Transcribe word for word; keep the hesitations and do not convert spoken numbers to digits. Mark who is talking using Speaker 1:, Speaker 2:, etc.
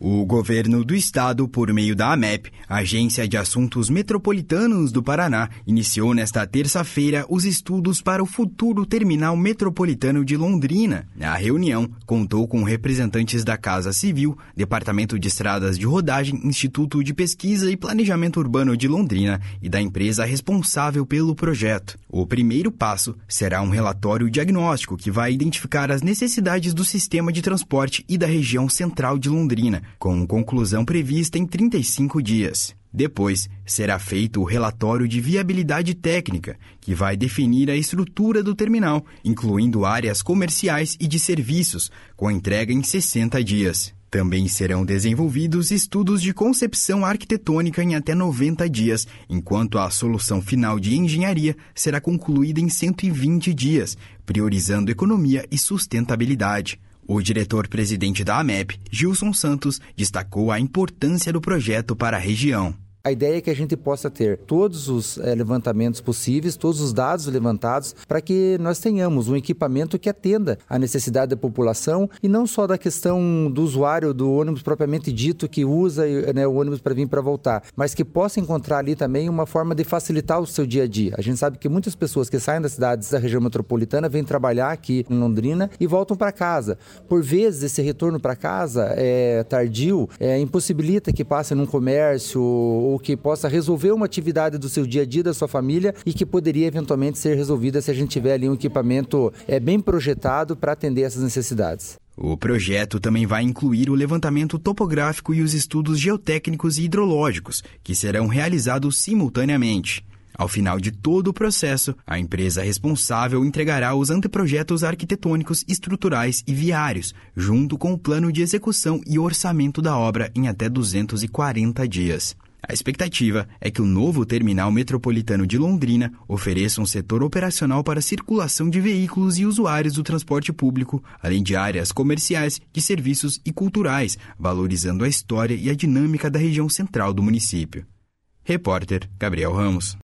Speaker 1: O governo do estado, por meio da AMEP, Agência de Assuntos Metropolitanos do Paraná, iniciou nesta terça-feira os estudos para o futuro terminal metropolitano de Londrina. A reunião contou com representantes da Casa Civil, Departamento de Estradas de Rodagem, Instituto de Pesquisa e Planejamento Urbano de Londrina e da empresa responsável pelo projeto. O primeiro passo será um relatório diagnóstico que vai identificar as necessidades do sistema de transporte e da região central de Londrina, com conclusão prevista em trinta e cinco dias. Depois, será feito o relatório de viabilidade técnica, que vai definir a estrutura do terminal, incluindo áreas comerciais e de serviços, com entrega em sessenta dias. Também serão desenvolvidos estudos de concepção arquitetônica em até noventa dias, enquanto a solução final de engenharia será concluída em cento e vinte dias, priorizando economia e sustentabilidade. O diretor-presidente da AMEP, Gilson Santos, destacou a importância do projeto para a região.
Speaker 2: A ideia é que a gente possa ter todos os é, levantamentos possíveis, todos os dados levantados, para que nós tenhamos um equipamento que atenda à necessidade da população e não só da questão do usuário do ônibus propriamente dito que usa né, o ônibus para vir para voltar, mas que possa encontrar ali também uma forma de facilitar o seu dia a dia. A gente sabe que muitas pessoas que saem das cidades da região metropolitana vêm trabalhar aqui em Londrina e voltam para casa. Por vezes, esse retorno para casa é tardio, é, impossibilita que passe num comércio ou que possa resolver uma atividade do seu dia a dia, da sua família e que poderia eventualmente ser resolvida se a gente tiver ali um equipamento é, bem projetado para atender essas necessidades.
Speaker 1: O projeto também vai incluir o levantamento topográfico e os estudos geotécnicos e hidrológicos, que serão realizados simultaneamente. Ao final de todo o processo, a empresa responsável entregará os anteprojetos arquitetônicos, estruturais e viários, junto com o plano de execução e orçamento da obra em até duzentos e quarenta dias. A expectativa é que o novo terminal metropolitano de Londrina ofereça um setor operacional para a circulação de veículos e usuários do transporte público, além de áreas comerciais, de serviços e culturais, valorizando a história e a dinâmica da região central do município. Repórter Gabriel Ramos.